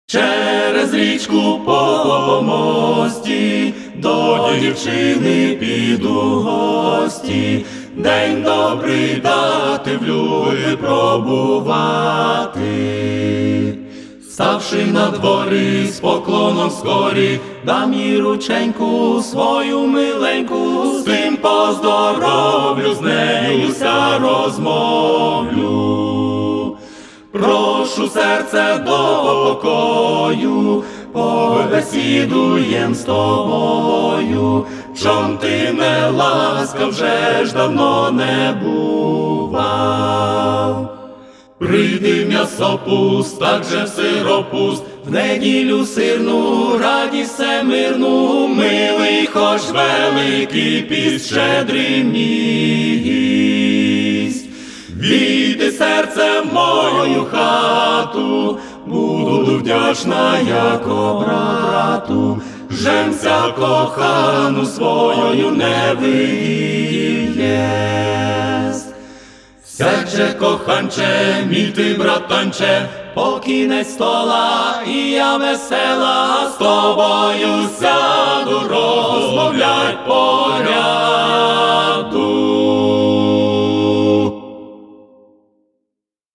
Через річку по мості до дівчини піду в гості. День добрий дати в люди пробувати. Ставши на дворі з поклоном скорі, дам їй рученьку свою миленьку, з тим поздоровлю, з неюся розмовлю. Прошу серце до покою, побесідуєм з тобою. Чом ти не ласка, вже ж давно не бував. Прийди в м'ясопуст, так же в сиропуст, в неділю сирну, радість всемирну, милий, хоч великий піст, щедрий мість. Війди, серце, в мою хату, буду вдячна, яко брату, жемся кохану своєю не виїсть. Сядь же, коханче, мій ти, братанче, покінець стола, і я весела з тобою сяду, розмовляти